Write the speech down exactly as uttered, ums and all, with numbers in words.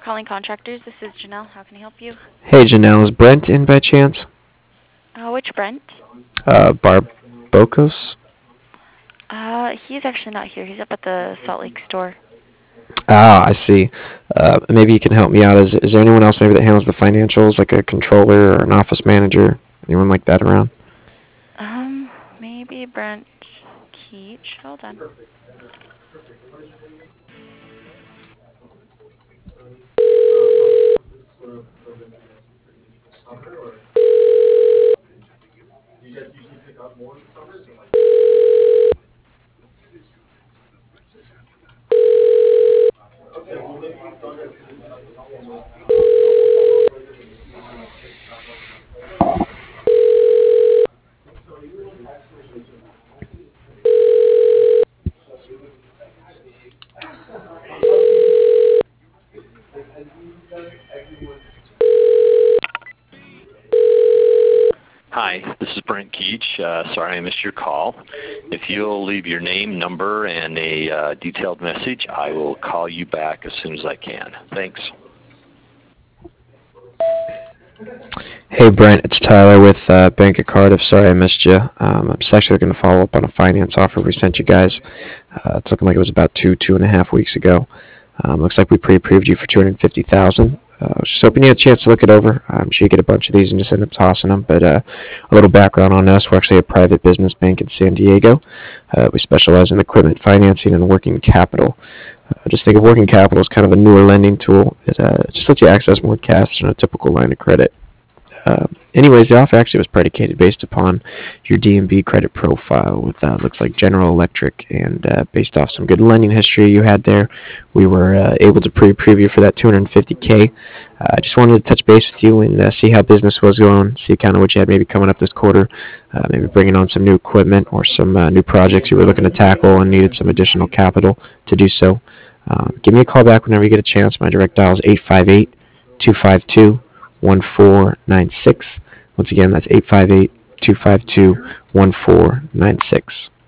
calling Contractors. This is Janelle. How can I help you? Hey, Janelle, is Brent in by chance? Uh, which Brent? Uh, Barbocos? Uh, he's actually not here. He's up at the Salt Lake store. Ah, I see. Uh, maybe you can help me out. Is, is there anyone else maybe that handles the financials, like a controller or an office manager? Anyone like that around? Um, maybe Brent Keach. Hold on. Hi, this is Brent Keach. Uh, sorry I missed your call. If you'll leave your name, number, and a uh, detailed message, I will call you back as soon as I can. Thanks. Hey, Brent, it's Tyler with uh, Bank of Cardiff. Sorry I missed you. Um, I'm just actually looking to follow up on a finance offer we sent you guys. Uh, it's looking like it was about two, two and a half weeks ago. Um, looks like we pre-approved you for two hundred fifty thousand dollars. Uh, I was just hoping you had a chance to look it over. I'm sure you get a bunch of these and just end up tossing them. But uh, a little background on us: we're actually a private business bank in San Diego. Uh, we specialize in equipment financing and working capital. Uh, just think of working capital as kind of a newer lending tool. It uh, just lets you access more cash than a typical line of credit. Uh, anyways, the offer actually was predicated based upon your D and B credit profile with uh, looks like General Electric, and uh, based off some good lending history you had there, we were uh, able to pre-preview for that two hundred fifty K. Uh, I just wanted to touch base with you and uh, see how business was going, see kind of what you had maybe coming up this quarter, uh, maybe bringing on some new equipment or some uh, new projects you were looking to tackle and needed some additional capital to do so. Um, give me a call back whenever you get a chance. My direct dial is eight five eight, two five two, one four nine six. Once again, that's eight five eight, two five two, one four nine six.